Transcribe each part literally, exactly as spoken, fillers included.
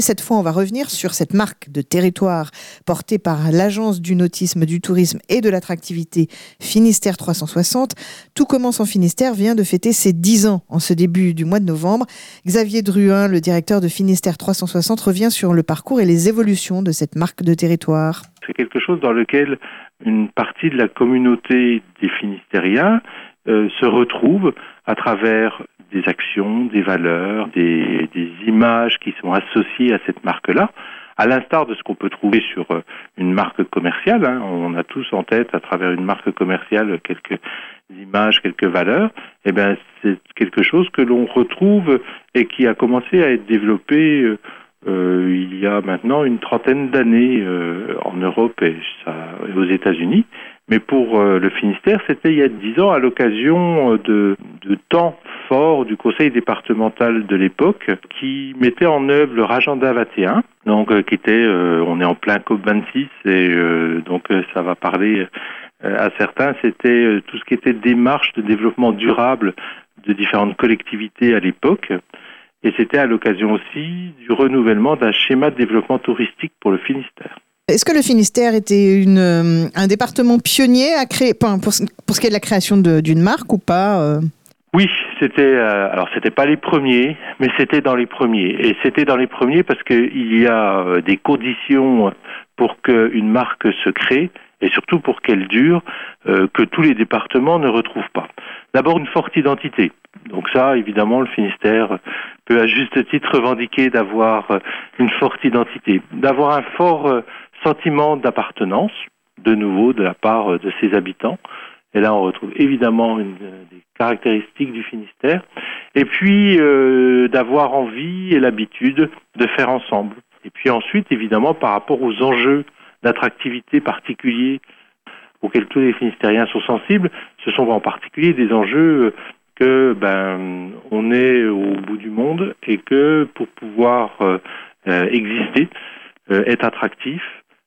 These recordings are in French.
Cette fois, on va revenir sur cette marque de territoire portée par l'Agence du nautisme, du tourisme et de l'attractivité Finistère trois cent soixante. Tout commence en Finistère vient de fêter ses dix ans en ce début du mois de novembre. Xavier Druin, le directeur de Finistère trois cent soixante, revient sur le parcours et les évolutions de cette marque de territoire. C'est quelque chose dans lequel une partie de la communauté des Finistériens euh, se retrouve à travers des actions, des valeurs, des, des images qui sont associées à cette marque-là, à l'instar de ce qu'on peut trouver sur une marque commerciale. Hein. On a tous en tête, à travers une marque commerciale, quelques images, quelques valeurs. Eh bien, c'est quelque chose que l'on retrouve et qui a commencé à être développé euh, euh, il y a maintenant une trentaine d'années euh, en Europe et, ça, et aux États-Unis. Mais pour euh, le Finistère, c'était il y a dix ans à l'occasion de, de temps forts du conseil départemental de l'époque qui mettait en œuvre leur agenda vingt et un, donc euh, qui était, euh, on est en plein COP vingt-six et euh, donc euh, ça va parler euh, à certains, c'était euh, tout ce qui était démarche de développement durable de différentes collectivités à l'époque. Et c'était à l'occasion aussi du renouvellement d'un schéma de développement touristique pour le Finistère. Est-ce que le Finistère était une, euh, un département pionnier à créer, pour, pour ce qui est de la création de, d'une marque ou pas euh... Oui, c'était euh, alors c'était pas les premiers, mais c'était dans les premiers. Et c'était dans les premiers parce qu'il y a euh, des conditions pour qu'une marque se crée et surtout pour qu'elle dure, euh, que tous les départements ne retrouvent pas. D'abord une forte identité. Donc ça, évidemment, le Finistère peut à juste titre revendiquer d'avoir une forte identité, d'avoir un fort sentiment d'appartenance, de nouveau, de la part de ses habitants. Et là, on retrouve évidemment une des caractéristiques du Finistère. Et puis, euh, d'avoir envie et l'habitude de faire ensemble. Et puis ensuite, évidemment, par rapport aux enjeux d'attractivité particuliers auxquels tous les Finistériens sont sensibles, ce sont en particulier des enjeux que ben on est au bout du monde et que pour pouvoir euh, exister, euh, être attractif,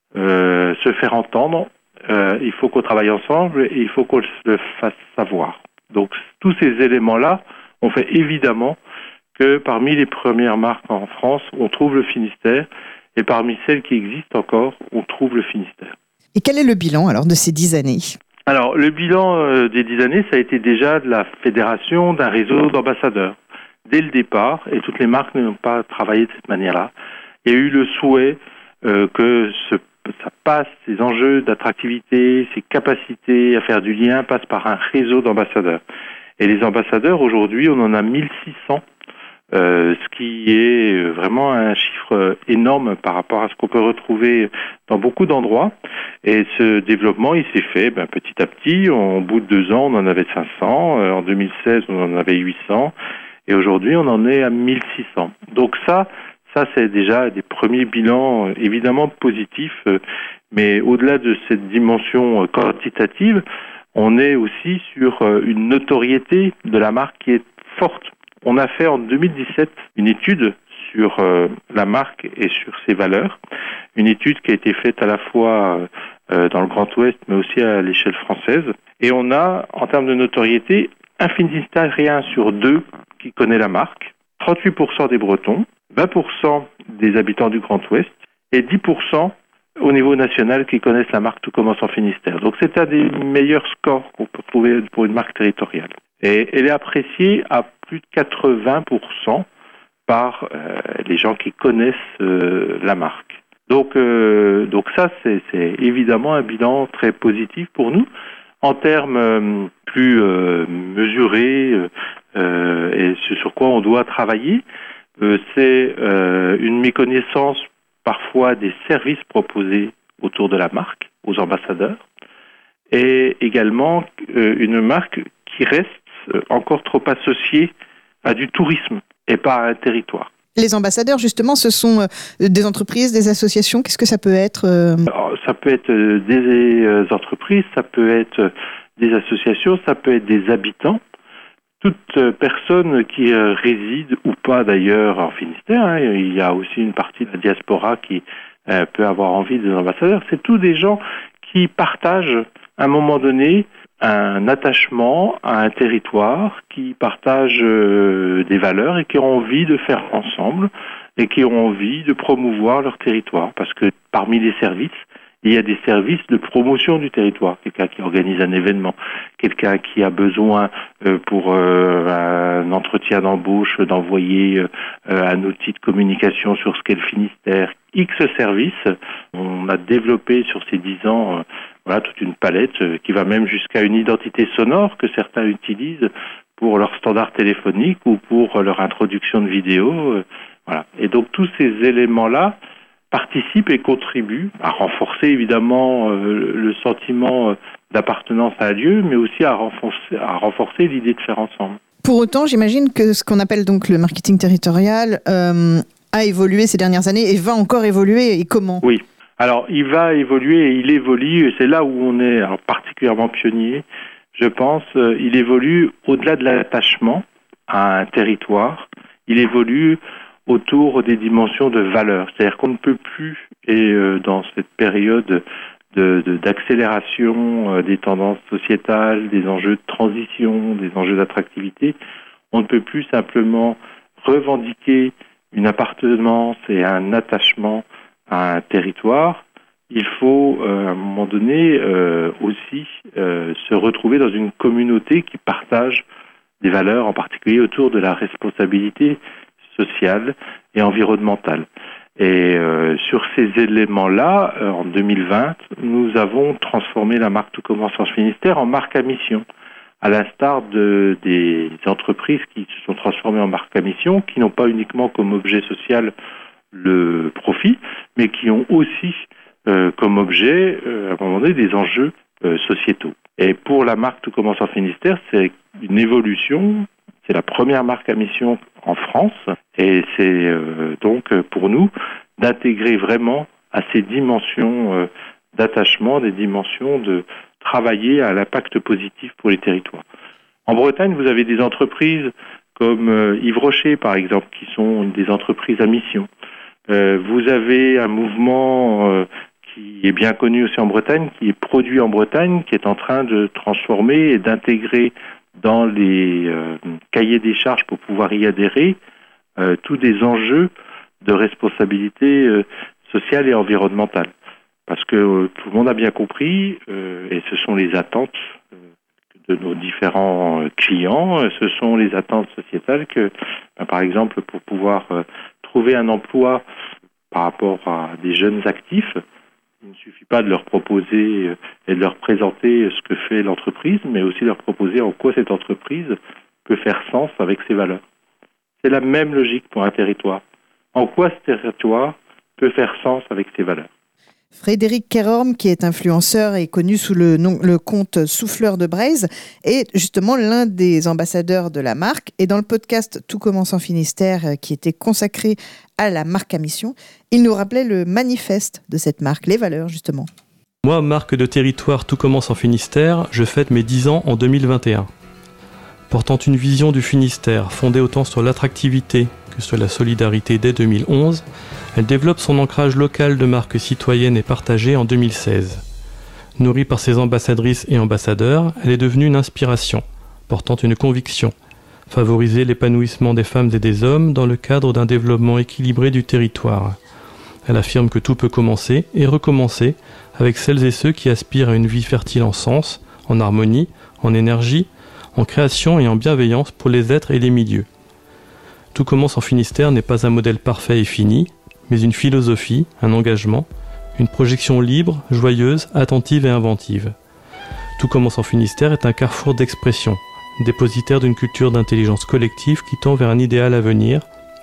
euh, se faire entendre, euh, il faut qu'on travaille ensemble et il faut qu'on le fasse savoir. Donc tous ces éléments-là ont fait évidemment que parmi les premières marques en France, on trouve le Finistère et parmi celles qui existent encore, on trouve le Finistère. Et quel est le bilan alors de ces dix années ? Alors, le bilan euh, des dix années, ça a été déjà de la fédération d'un réseau d'ambassadeurs. Dès le départ, et toutes les marques n'ont pas travaillé de cette manière-là, il y a eu le souhait euh, que ce, ça passe, ces enjeux d'attractivité, ces capacités à faire du lien passent par un réseau d'ambassadeurs. Et les ambassadeurs, aujourd'hui, on en a mille six cents. Euh, ce qui est vraiment un chiffre énorme par rapport à ce qu'on peut retrouver dans beaucoup d'endroits. Et ce développement, il s'est fait ben, petit à petit. Au bout de deux ans, on en avait cinq cents. Euh, en deux mille seize, on en avait huit cents. Et aujourd'hui, on en est à mille six cents. Donc ça, ça c'est déjà des premiers bilans euh, évidemment positifs. Euh, mais au-delà de cette dimension euh, quantitative, on est aussi sur euh, une notoriété de la marque qui est forte. On a fait en deux mille dix-sept une étude sur euh, la marque et sur ses valeurs, une étude qui a été faite à la fois euh, dans le Grand Ouest mais aussi à l'échelle française. Et on a, en termes de notoriété, un Finistérien sur deux qui connaît la marque, trente-huit pour cent des Bretons, vingt pour cent des habitants du Grand Ouest et dix pour cent au niveau national qui connaissent la marque Tout commence en Finistère. Donc c'est un des meilleurs scores qu'on peut trouver pour une marque territoriale. Et elle est appréciée à plus de quatre-vingts pour cent par euh, les gens qui connaissent euh, la marque. Donc, euh, donc ça, c'est, c'est évidemment un bilan très positif pour nous. En termes euh, plus euh, mesurés, euh, et ce sur quoi on doit travailler, euh, c'est euh, une méconnaissance parfois des services proposés autour de la marque aux ambassadeurs, et également euh, une marque qui reste encore trop associé à du tourisme et pas à un territoire. Les ambassadeurs, justement, ce sont euh, des entreprises, des associations. Qu'est-ce que ça peut être euh... Alors, ça peut être des entreprises, ça peut être des associations, ça peut être des habitants. Toute personne qui euh, réside ou pas d'ailleurs en Finistère, hein, il y a aussi une partie de la diaspora qui euh, peut avoir envie des ambassadeurs. C'est tous des gens qui partagent à un moment donné un attachement à un territoire, qui partagent euh, des valeurs et qui ont envie de faire ensemble et qui ont envie de promouvoir leur territoire. Parce que parmi les services, il y a des services de promotion du territoire. Quelqu'un qui organise un événement, quelqu'un qui a besoin euh, pour euh, un entretien d'embauche d'envoyer euh, un outil de communication sur ce qu'est le Finistère. X services. On a développé sur ces dix ans euh, voilà, toute une palette euh, qui va même jusqu'à une identité sonore que certains utilisent pour leur standard téléphonique ou pour leur introduction de vidéo. Euh, voilà. Et donc tous ces éléments-là participent et contribuent à renforcer évidemment euh, le sentiment d'appartenance à un lieu, mais aussi à renforcer, à renforcer l'idée de faire ensemble. Pour autant, j'imagine que ce qu'on appelle donc le marketing territorial euh, a évolué ces dernières années et va encore évoluer. Et comment ? Oui. Alors, il va évoluer et il évolue, et c'est là où on est alors, particulièrement pionnier, je pense. Euh, il évolue au-delà de l'attachement à un territoire. Il évolue autour des dimensions de valeur. C'est-à-dire qu'on ne peut plus, et euh, dans cette période de, de, d'accélération euh, des tendances sociétales, des enjeux de transition, des enjeux d'attractivité, on ne peut plus simplement revendiquer une appartenance et un attachement à un territoire. Il faut, euh, à un moment donné, euh, aussi euh, se retrouver dans une communauté qui partage des valeurs, en particulier autour de la responsabilité sociale et environnementale. Et euh, sur ces éléments-là, euh, en deux mille vingt, nous avons transformé la marque Tout commence en Finistère en marque à mission, à l'instar de, des entreprises qui se sont transformées en marque à mission, qui n'ont pas uniquement comme objet social le profit, mais qui ont aussi euh, comme objet, euh, à un moment donné, des enjeux euh, sociétaux. Et pour la marque Tout commence en Finistère, c'est une évolution. C'est la première marque à mission en France et c'est euh, donc pour nous d'intégrer vraiment à ces dimensions euh, d'attachement, des dimensions de travailler à l'impact positif pour les territoires. En Bretagne, vous avez des entreprises comme euh, Yves Rocher, par exemple, qui sont des entreprises à mission. Euh, vous avez un mouvement euh, qui est bien connu aussi en Bretagne, qui est produit en Bretagne, qui est en train de transformer et d'intégrer dans les euh, cahiers des charges pour pouvoir y adhérer, euh, tous des enjeux de responsabilité euh, sociale et environnementale. Parce que euh, tout le monde a bien compris, euh, et ce sont les attentes euh, de nos différents euh, clients, euh, ce sont les attentes sociétales que, ben, par exemple, pour pouvoir euh, trouver un emploi par rapport à des jeunes actifs, il ne suffit pas de leur proposer et de leur présenter ce que fait l'entreprise, mais aussi leur proposer en quoi cette entreprise peut faire sens avec ses valeurs. C'est la même logique pour un territoire. En quoi ce territoire peut faire sens avec ses valeurs. Frédéric Kerorm, qui est influenceur et connu sous le, nom, le compte Souffleur de Braise, est justement l'un des ambassadeurs de la marque. Et dans le podcast Tout commence en Finistère, qui était consacré à la marque à mission, il nous rappelait le manifeste de cette marque, les valeurs justement. Moi, marque de territoire Tout commence en Finistère, je fête mes dix ans en deux mille vingt et un. Portant une vision du Finistère fondée autant sur l'attractivité que sur la solidarité dès deux mille onze, elle développe son ancrage local de marque citoyenne et partagée en deux mille seize. Nourrie par ses ambassadrices et ambassadeurs, elle est devenue une inspiration, portant une conviction, favoriser l'épanouissement des femmes et des hommes dans le cadre d'un développement équilibré du territoire. Elle affirme que tout peut commencer et recommencer avec celles et ceux qui aspirent à une vie fertile en sens, en harmonie, en énergie, en création et en bienveillance pour les êtres et les milieux. Tout commence en Finistère n'est pas un modèle parfait et fini, mais une philosophie, un engagement, une projection libre, joyeuse, attentive et inventive. Tout commence en Finistère est un carrefour d'expression, dépositaire d'une culture d'intelligence collective qui tend vers un idéal à venir,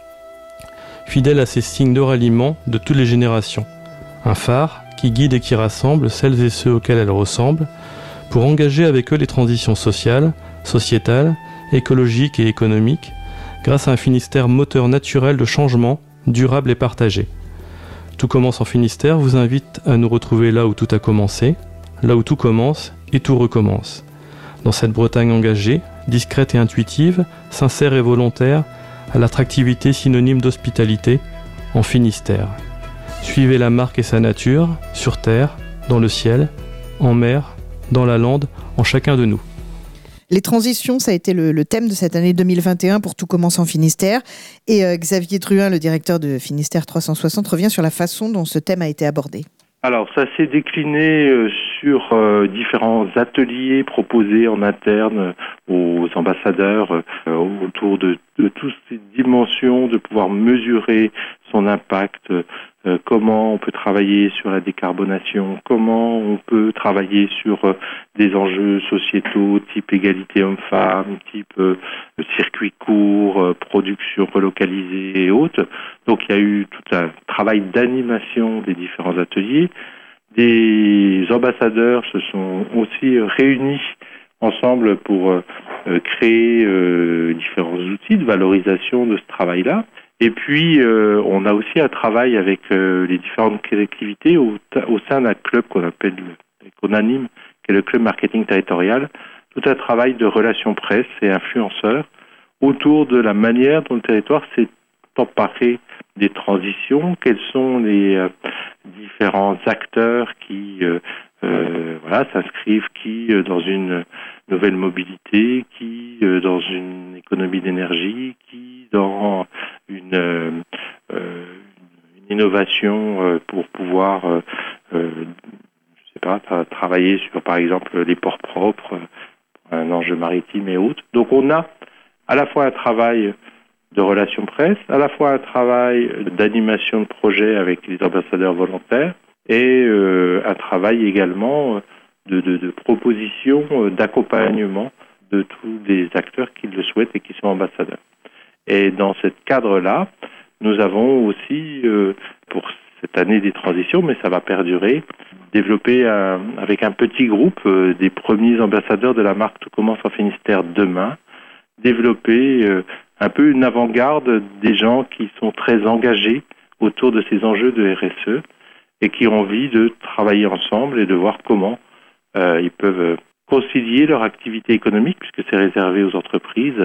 fidèle à ces signes de ralliement de toutes les générations. Un phare qui guide et qui rassemble celles et ceux auxquels elle ressemble, pour engager avec eux les transitions sociales, sociétales, écologiques et économiques, grâce à un Finistère moteur naturel de changement, durable et partagé. Tout commence en Finistère vous invite à nous retrouver là où tout a commencé, là où tout commence et tout recommence. Dans cette Bretagne engagée, discrète et intuitive, sincère et volontaire, à l'attractivité synonyme d'hospitalité, en Finistère. Suivez la marque et sa nature, sur terre, dans le ciel, en mer, dans la lande, en chacun de nous. Les transitions, ça a été le, le thème de cette année deux mille vingt et un pour Tout commence en Finistère. Et euh, Xavier Druin, le directeur de Finistère trois cent soixante, revient sur la façon dont ce thème a été abordé. Alors, ça s'est décliné euh, sur euh, différents ateliers proposés en interne euh, aux ambassadeurs euh, autour de, de toutes ces dimensions, de pouvoir mesurer son impact, euh, comment on peut travailler sur la décarbonation, comment on peut travailler sur euh, des enjeux sociétaux type égalité homme-femme, type euh, circuit court, euh, production relocalisée et autres. Donc il y a eu tout un travail d'animation des différents ateliers. Des ambassadeurs se sont aussi réunis ensemble pour euh, créer euh, différents outils de valorisation de ce travail-là. Et puis, euh, on a aussi un travail avec euh, les différentes collectivités au, au sein d'un club qu'on appelle, qu'on anime, qui est le club marketing territorial, tout un travail de relations presse et influenceurs autour de la manière dont le territoire s'est emparé des transitions, quels sont les euh, différents acteurs qui euh, euh, voilà, s'inscrivent, qui euh, dans une nouvelle mobilité, qui euh, dans une économie d'énergie, qui dans une, euh, euh, une innovation euh, pour pouvoir euh, euh, je sais pas, tra- travailler sur par exemple les ports propres, un enjeu maritime et autres. Donc on a à la fois un travail de relations presse, à la fois un travail d'animation de projet avec les ambassadeurs volontaires et euh, un travail également de, de, de proposition, d'accompagnement de tous les acteurs qui le souhaitent et qui sont ambassadeurs. Et dans ce cadre-là, nous avons aussi, euh, pour cette année des transitions, mais ça va perdurer, développé un, avec un petit groupe euh, des premiers ambassadeurs de la marque Tout commence en Finistère demain, développer euh, un peu une avant-garde des gens qui sont très engagés autour de ces enjeux de R S E et qui ont envie de travailler ensemble et de voir comment euh, ils peuvent concilier leur activité économique, puisque c'est réservé aux entreprises,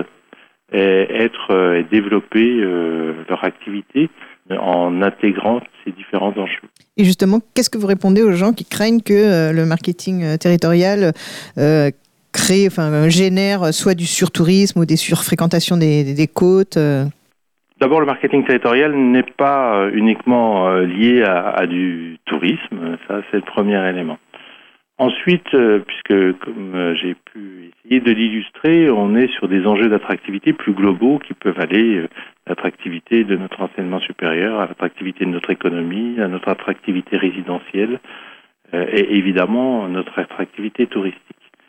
et être euh, et développer euh, leur activité en intégrant ces différents enjeux. Et justement, qu'est-ce que vous répondez aux gens qui craignent que euh, le marketing euh, territorial euh, crée, enfin, génère soit du surtourisme ou des surfréquentations des, des, des côtes euh... D'abord, le marketing territorial n'est pas uniquement lié à, à du tourisme, ça c'est le premier élément. Ensuite, euh, puisque comme euh, j'ai pu essayer de l'illustrer, on est sur des enjeux d'attractivité plus globaux qui peuvent aller euh, à l'attractivité de notre enseignement supérieur, à l'attractivité de notre économie, à notre attractivité résidentielle euh, et évidemment notre attractivité touristique.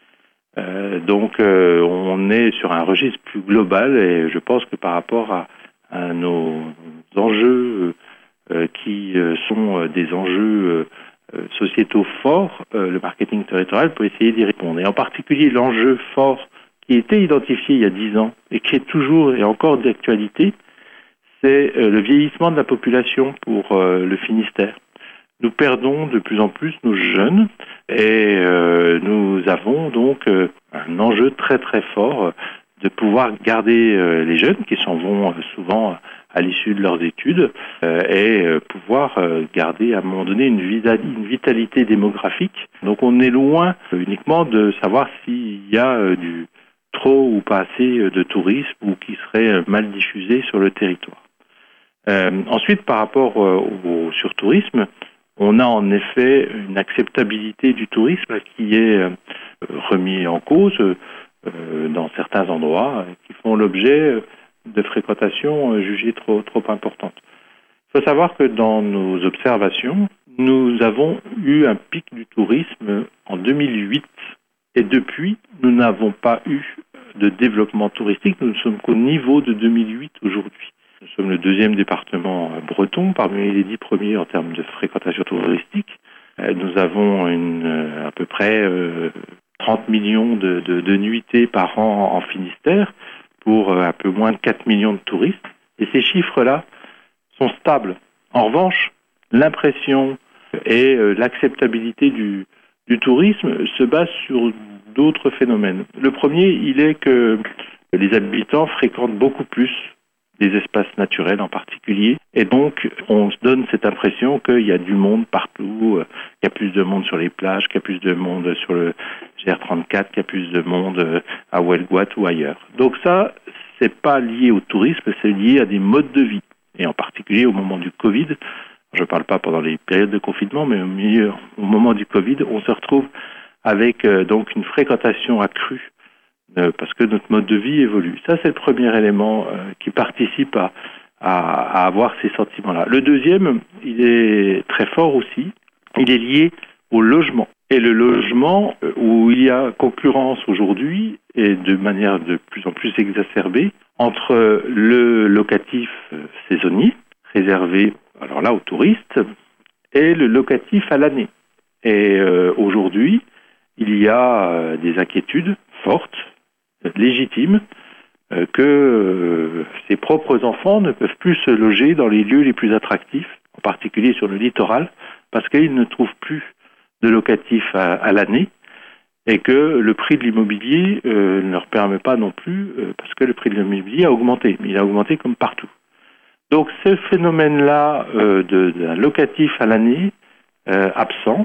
Euh, donc euh, on est sur un registre plus global et je pense que par rapport à, à nos enjeux euh, qui euh, sont des enjeux euh, sociétaux forts, euh, le marketing territorial peut essayer d'y répondre. Et en particulier l'enjeu fort qui était identifié il y a dix ans et qui est toujours et encore d'actualité, c'est euh, le vieillissement de la population pour euh, le Finistère. Nous perdons de plus en plus nos jeunes et euh, nous avons donc euh, un enjeu très très fort de pouvoir garder euh, les jeunes qui s'en vont euh, souvent à l'issue de leurs études euh, et euh, pouvoir euh, garder à un moment donné une, vita- une vitalité démographique. Donc on est loin euh, uniquement de savoir s'il y a euh, du trop ou pas assez euh, de tourisme ou qui serait euh, mal diffusé sur le territoire. Euh, ensuite, par rapport euh, au surtourisme, on a en effet une acceptabilité du tourisme qui est euh, remis en cause euh, dans certains endroits euh, qui font l'objet de fréquentations euh, jugées trop, trop importantes. Il faut savoir que dans nos observations, nous avons eu un pic du tourisme en deux mille huit et depuis, nous n'avons pas eu de développement touristique. Nous ne sommes qu'au niveau de deux mille huit aujourd'hui. Nous sommes le deuxième département breton, parmi les dix premiers en termes de fréquentation touristique. Nous avons une, à peu près euh, trente millions de, de, de nuitées par an en Finistère pour un peu moins de quatre millions de touristes. Et ces chiffres-là sont stables. En revanche, l'impression et euh, l'acceptabilité du, du tourisme se basent sur d'autres phénomènes. Le premier, il est que les habitants fréquentent beaucoup plus des espaces naturels en particulier. Et donc, on se donne cette impression qu'il y a du monde partout, qu'il y a plus de monde sur les plages, qu'il y a plus de monde sur le, G R trente-quatre, qu'il y a plus de monde à Huelguat ou ailleurs. Donc ça, c'est pas lié au tourisme, c'est lié à des modes de vie. Et en particulier au moment du Covid, je ne parle pas pendant les périodes de confinement, mais au, milieu, au moment du Covid, on se retrouve avec euh, donc une fréquentation accrue euh, parce que notre mode de vie évolue. Ça, c'est le premier élément euh, qui participe à, à, à avoir ces sentiments-là. Le deuxième, il est très fort aussi, il est lié au logement. Et le logement, euh, où il y a concurrence aujourd'hui, et de manière de plus en plus exacerbée, entre le locatif euh, saisonnier, réservé alors là aux touristes, et le locatif à l'année. Et euh, aujourd'hui, il y a euh, des inquiétudes fortes, légitimes, euh, que euh, ses propres enfants ne peuvent plus se loger dans les lieux les plus attractifs, en particulier sur le littoral, parce qu'ils ne trouvent plus de locatif à, à l'année, et que le prix de l'immobilier euh, ne leur permet pas non plus, euh, parce que le prix de l'immobilier a augmenté, mais il a augmenté comme partout. Donc ce phénomène-là euh, de, d'un locatif à l'année euh, absent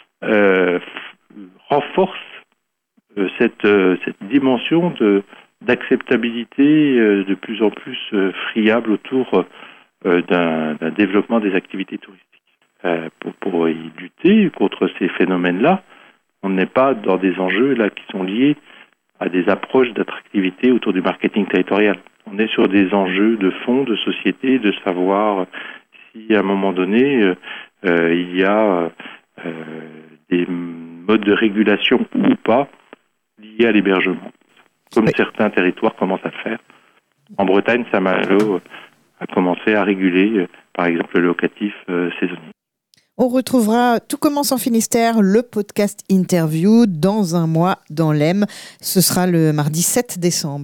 euh, f- renforce euh, cette, euh, cette dimension de, d'acceptabilité euh, de plus en plus euh, friable autour euh, d'un, d'un développement des activités touristiques. Euh, pour, pour y lutter contre ces phénomènes-là, on n'est pas dans des enjeux là qui sont liés à des approches d'attractivité autour du marketing territorial. On est sur des enjeux de fond, de société, de savoir si à un moment donné euh, euh, il y a euh, des modes de régulation ou pas liés à l'hébergement, comme oui. Certains territoires commencent à le faire. En Bretagne, Saint-Malo a commencé à réguler, euh, par exemple, le locatif euh, saisonnier. On retrouvera Tout commence en Finistère, le podcast interview, dans un mois dans l'E M. Ce sera le mardi sept décembre.